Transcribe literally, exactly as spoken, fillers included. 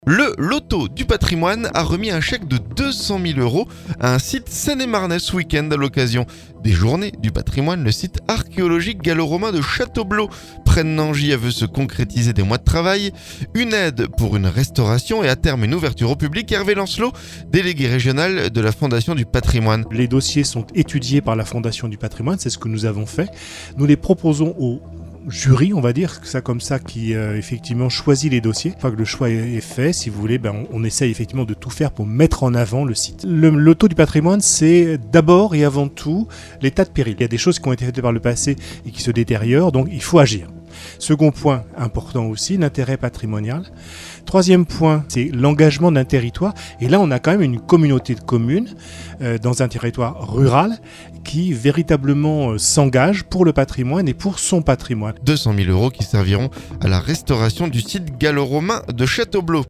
Le loto du patrimoine a remis un chèque de deux cent mille euros à un site seine-et-marnais ce week-end à l'occasion des journées du patrimoine. Le site archéologique gallo-romain de Châteaubleau, près de Nangy, a vu se concrétiser des mois de travail, une aide pour une restauration et à terme une ouverture au public. Hervé Lancelot, délégué régional de la Fondation du patrimoine. Les dossiers sont étudiés par la Fondation du patrimoine, c'est ce que nous avons fait. Nous les proposons au jury, on va dire ça comme ça, qui euh, effectivement choisit les dossiers. Une fois que le choix est fait, si vous voulez, ben, on, on essaye effectivement de tout faire pour mettre en avant le site. Le loto du patrimoine, c'est d'abord et avant tout l'état de péril. Il y a des choses qui ont été faites par le passé et qui se détériorent, donc il faut agir. Second point important aussi, l'intérêt patrimonial. Troisième point, c'est l'engagement d'un territoire. Et là, on a quand même une communauté de communes euh, dans un territoire rural qui véritablement euh, s'engage pour le patrimoine et pour son patrimoine. deux cent mille euros qui serviront à la restauration du site gallo-romain de Châteaubleau.